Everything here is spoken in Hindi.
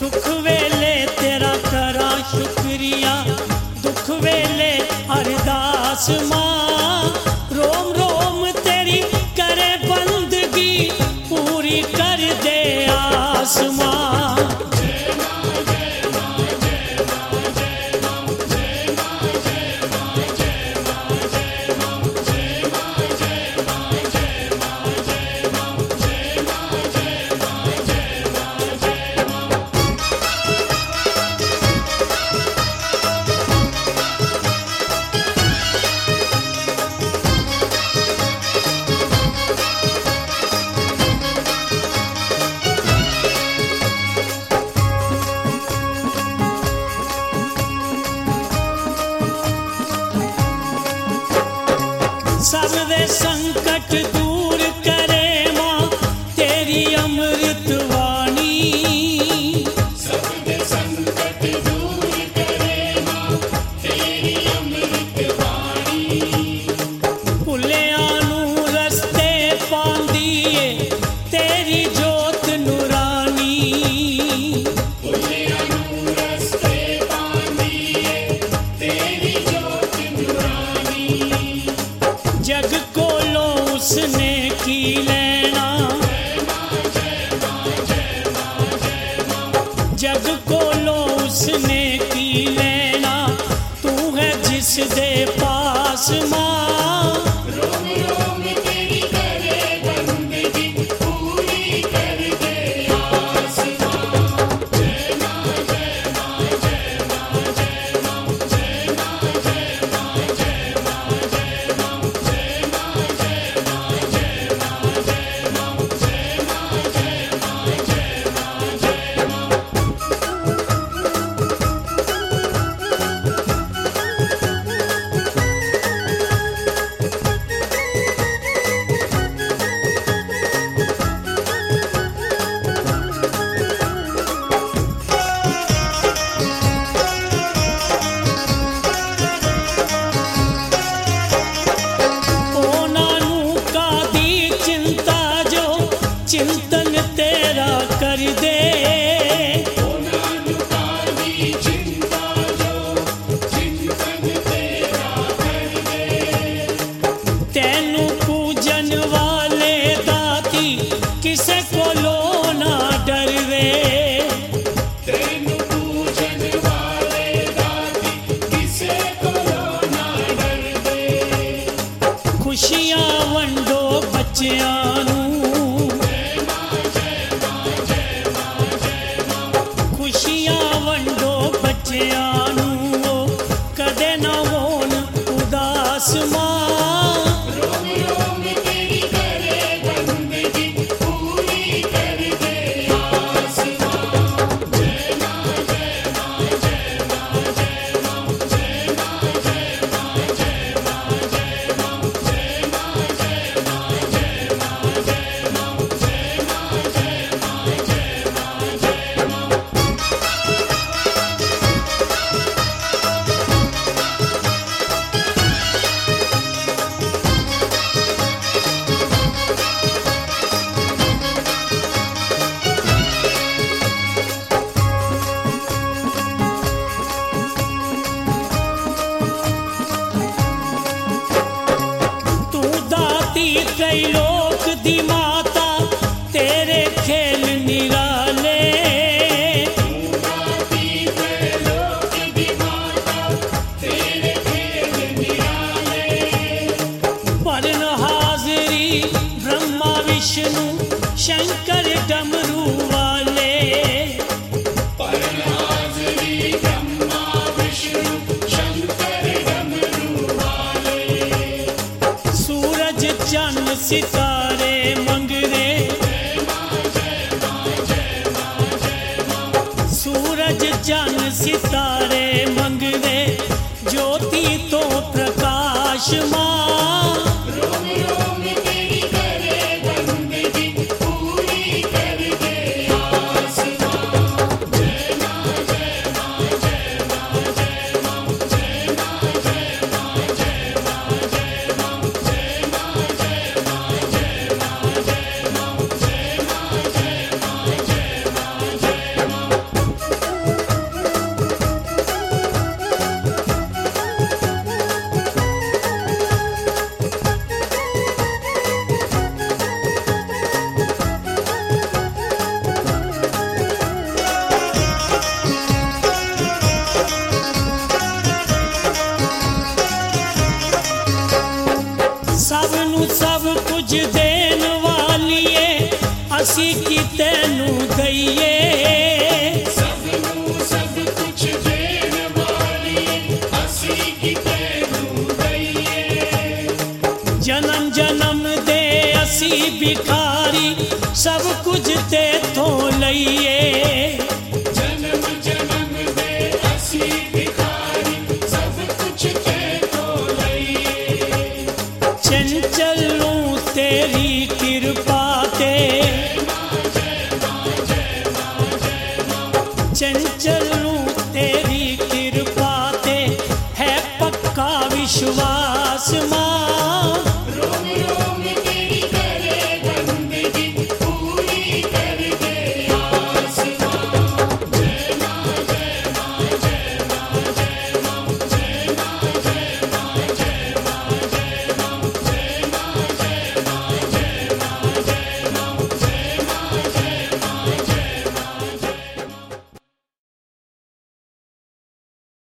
सुख वेले तेरा करा शुक्रिया, दुख वेले अरदास माँ। रोम रोम तेरी करे बंदगी, पूरी कर दे आसमां। सर्वे संकट दूर करे माँ तेरी अमृत वाणी। सर्वे संकट दूर करे माँ तेरी अमृत वाणी। भुलियां नू रस्ते पांदीए तेरी जोत नूरानी। भुलियां नू रस्ते पांदीए तेरी जोत नूरानी। जग कोलो उसने की लेना, जग कोलो उसने की लेना, तू है जिस दे पास माँ। रोम रोम तेरी करे बंदगी, पूरी कर दे आसमां। जय माँ जय माँ जय माँ जय माँ जय माँ जय माँ जय माँ जय माँ जय माँ जय माँ जय माँ जय माँ जय माँ जय माँ जय माँ जय माँ। ओ नानू का दी चिंता जो चिंतन तेरा कर दे। नानुकाली चिंता जो चिंतन तेरा कर दे। तैनू पूजन वाले दाती किसे कोलो ना डर रे। तेनु पूजन वाले दाती किसे को ना डर दे। खुशियां वंडो बच्चियां नू, खुशियां वंडो बच्चियां नू, कदे ना होन उदास माँ। रोम रोम तेरी करे बंदगी, पूरी कर दे आसमां। जय माँ जय माँ जय माँ जय माँ जय माँ जय माँ जय माँ जय माँ जय माँ जय माँ जय माँ जय माँ जय माँ जय माँ जय माँ जय माँ। तू दाती त्रैलोक दी माता, तेरे खेल निराले। दाती त्रैलोक दी माता, तेरे खेल निराले। परन हाजरी ब्रह्मा विष्णु शंकर डमरू वाले। परन हाजरी ब्रह्मा विष्णु शंकर डमरू वाले। सूरज चंद सितारे मंगरे, सूरज चंद सितारे मंगरे, ज्योति तो प्रकाश माँ। रोम रोम तेरी करे बंदगी, पूरी कर दे आसमां। जय माँ जय माँ जय माँ जय माँ जय माँ जय माँ जय माँ जय माँ जय माँ जय माँ जय माँ जय माँ जय माँ जय माँ जय माँ जय माँ। ਕੁਝ ਦੇਣ ਵਾਲੀਏ ਅਸੀਂ ਕੀ ਤੈਨੂੰ ਦਈਏ ਸਭ ਨੂੰ ਸਭ ਕੁਛ ਦੇਣ ਵਾਲੀ ਅਸੀਂ ਕੀ ਤੈਨੂੰ ਦਈਏ ਜਨਮ ਜਨਮ ਦੇ ਅਸੀਂ ਭਿਖਾਰੀ ਸਭ ਕੁਝ ਤੇਥੋਂ ਲਈਏ ਜਨਮ ਜਨਮ ਦੇ ਅਸੀਂ ਭਿਖਾਰੀ ਸਭ ਕੁਛ ਤੇਥੋਂ ਲਈਏ ਚੰਚਲ ਨੂੰ ਤੇਰੀ ਕਿਰਪਾ ਤੇ ਚੰਚਲ ਨੂੰ ਤੇਰੀ ਕਿਰਪਾ ਤੇ ਹੈ ਪੱਕਾ ਵਿਸ਼ਵਾਸ ਮਾਂ